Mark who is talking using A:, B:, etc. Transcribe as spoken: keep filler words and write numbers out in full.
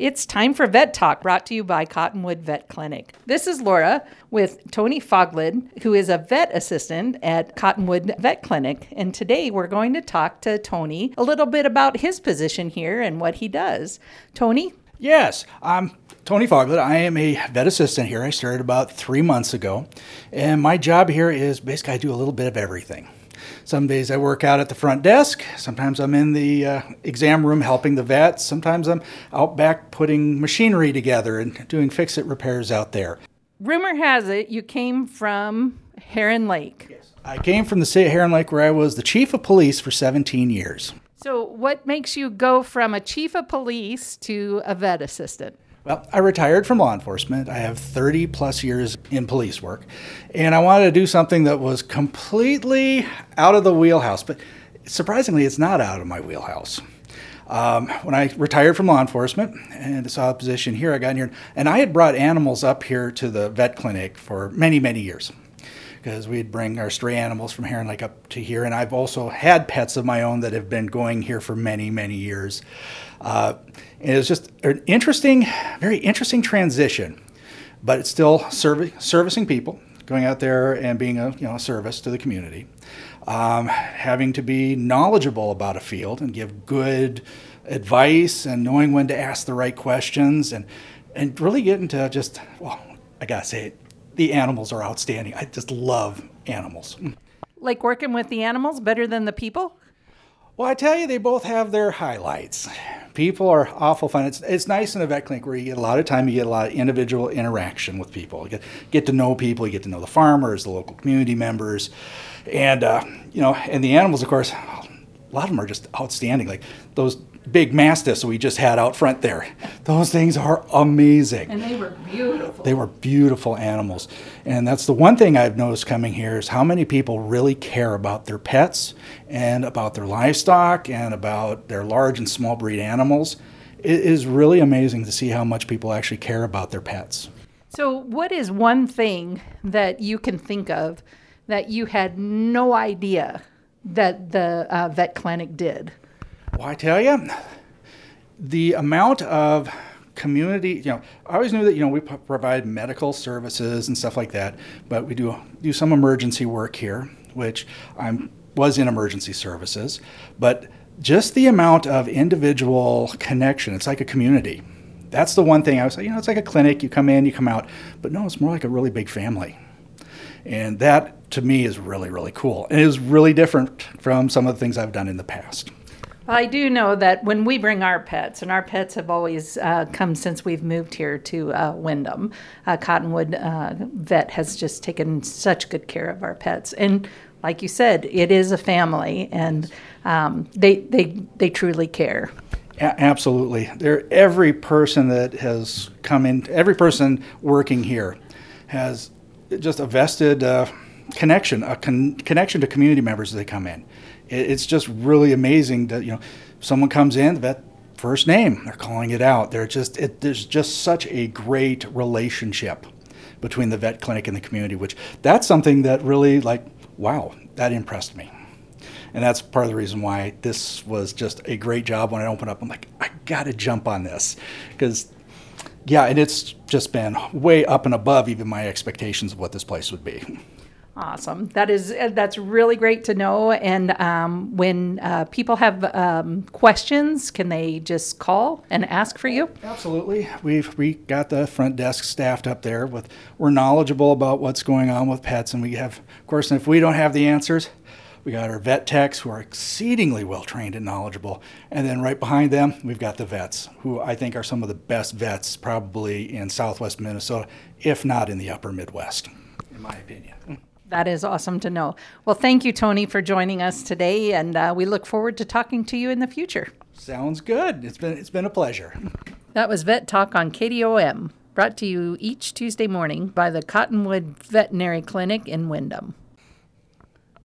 A: It's time for Vet Talk, brought to you by Cottonwood Vet Clinic. This is Laura with Tony Foglid, who is a vet assistant at Cottonwood Vet Clinic. And today we're going to talk to Tony a little bit about his position here and what he does. Tony?
B: Yes, I'm Tony Foglid. I am a vet assistant here. I started about three months ago. And my job here is basically I do a little bit of everything. Some days I work out at the front desk. Sometimes I'm in the uh, exam room helping the vets. Sometimes I'm out back putting machinery together and doing fix-it repairs out there.
A: Rumor has it you came from Heron Lake.
B: Yes. I came from the city of Heron Lake where I was the chief of police for seventeen years.
A: So what makes you go from a chief of police to a vet assistant?
B: Well, I retired from law enforcement. I have thirty plus years in police work, and I wanted to do something that was completely out of the wheelhouse, but surprisingly, it's not out of my wheelhouse. Um, when I retired from law enforcement and saw a position here, I got in here, and I had brought animals up here to the vet clinic for many, many years, because we'd bring our stray animals from Heron Lake up to here, and I've also had pets of my own that have been going here for many, many years. Uh, and it was just an interesting, very interesting transition, but it's still serv- servicing people, going out there and being a you know a service to the community, um, having to be knowledgeable about a field and give good advice and knowing when to ask the right questions and and really getting to just, well, I gotta say it, the animals are outstanding. I just love animals.
A: Like working with the animals better than the people?
B: Well, I tell you, they both have their highlights. People are awful fun. It's it's nice in a vet clinic where you get a lot of time, you get a lot of individual interaction with people. You get, get to know people, you get to know the farmers, the local community members, and uh, you know, and the animals, of course, a lot of them are just outstanding. Like those big mastiffs we just had out front there. Those things are amazing.
A: And they were beautiful.
B: They were beautiful animals. And that's the one thing I've noticed coming here is how many people really care about their pets and about their livestock and about their large and small breed animals. It is really amazing to see how much people actually care about their pets.
A: So what is one thing that you can think of that you had no idea that the uh, vet clinic did?
B: Well, I tell you, the amount of community, you know, I always knew that, you know, we p- provide medical services and stuff like that, but we do do some emergency work here, which I was in emergency services, but just the amount of individual connection, it's like a community. That's the one thing I was like, you know, it's like a clinic, you come in, you come out, but no, it's more like a really big family. And that, to me, is really, really cool. And it is really different from some of the things I've done in the past.
A: I do know that when we bring our pets, and our pets have always uh, come since we've moved here to uh, Windham, uh, Cottonwood uh, Vet has just taken such good care of our pets. And like you said, it is a family, and um, they, they, they truly care.
B: A- absolutely. They're, every person that has come in, every person working here has just a vested uh, connection, a con- connection to community members as they come in. It's just really amazing that, you know, someone comes in, the vet first name, they're calling it out. They're just, it, there's just such a great relationship between the vet clinic and the community, which that's something that really, like, wow, that impressed me. And that's part of the reason why this was just a great job. When I opened up, I'm like, I got to jump on this. Because, yeah, and it's just been way up and above even my expectations of what this place would be.
A: Awesome. That is that's really great to know. And um, when uh, people have um, questions, can they just call and ask for you?
B: Absolutely. We've we got the front desk staffed up there. With we're knowledgeable about what's going on with pets, and we have, of course, and if we don't have the answers, we got our vet techs who are exceedingly well trained and knowledgeable, and then right behind them, we've got the vets who I think are some of the best vets probably in Southwest Minnesota, if not in the Upper Midwest, in my opinion.
A: That is awesome to know. Well, thank you, Tony, for joining us today, and uh, we look forward to talking to you in the future.
B: Sounds good. It's been it's been a pleasure.
A: That was Vet Talk on K D O M, brought to you each Tuesday morning by the Cottonwood Veterinary Clinic in Windham.